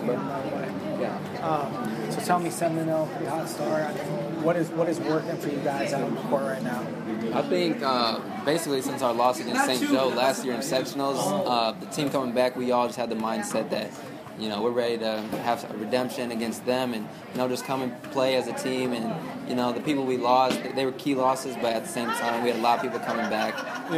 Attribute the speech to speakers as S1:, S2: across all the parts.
S1: game right away.
S2: Yeah.
S1: So tell me, 7-0, pretty hot start. I mean, what is working for you guys out on the court right now?
S2: I think basically since our loss against St. Joe last year in sectionals, the team coming back, we all just had the mindset that, we're ready to have a redemption against them and, just come and play as a team. And, the people we lost, they were key losses, but at the same time, we had a lot of people coming back.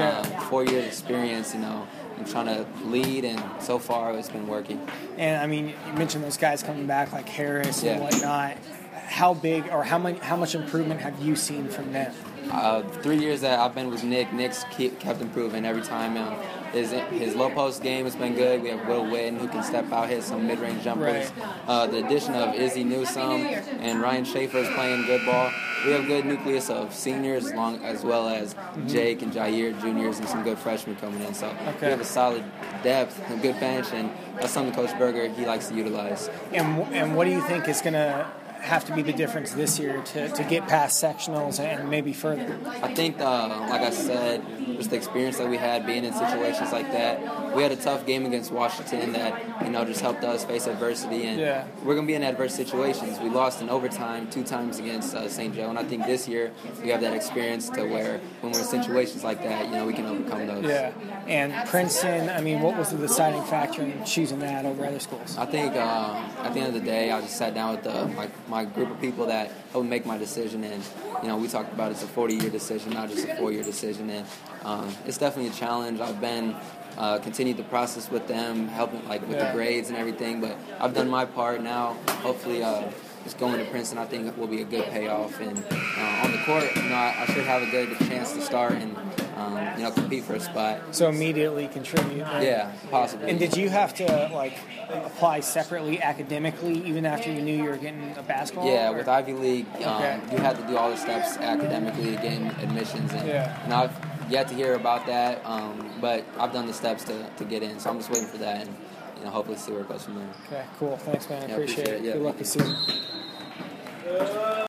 S2: 4 years experience, and trying to lead, and so far it's been working.
S1: And, I mean, you mentioned those guys coming back like Harris and whatnot. How big or how much improvement have you seen from them?
S2: 3 years that I've been with Nick's kept improving every time. His low post game has been good. We have Will Witten who can step out, hit some mid-range jumpers.
S1: Right.
S2: The addition of Izzy Newsome and Ryan Schaefer is playing good ball. We have a good nucleus of seniors as well as Jake and Jair juniors and some good freshmen coming in. So we have a solid depth, a good bench, and that's something Coach Berger, he likes to utilize.
S1: And what do you think is going to have to be the difference this year to get past sectionals and maybe further?
S2: I think, like I said, just the experience that we had being in situations like that. We had a tough game against Washington that, just helped us face adversity. And we're going to be in adverse situations. We lost in overtime 2 times against St. Joe. And I think this year we have that experience to where when we're in situations like that, we can overcome those.
S1: Yeah. And Princeton, I mean, what was the deciding factor in choosing that over other schools?
S2: I think at the end of the day, I just sat down with my group of people that helped make my decision, and we talked about it's a 40-year decision, not just a 4-year decision, and it's definitely a challenge. I've been continued the process with them, helping with the grades and everything, but I've done my part now. Hopefully, just going to Princeton, I think it will be a good payoff, and on the court, I should have a good chance to start and compete for a spot.
S1: So immediately contribute. Right?
S2: Yeah, possibly.
S1: And did you have to apply separately academically even after you knew you were getting a basketball?
S2: Yeah, with Ivy League, you had to do all the steps academically to gain admissions, and I've yet to hear about that, but I've done the steps to get in, so I'm just waiting for that, and hopefully see where it goes from there.
S1: Okay, cool. Thanks, man. I appreciate it.
S2: Yeah.
S1: Good luck this season.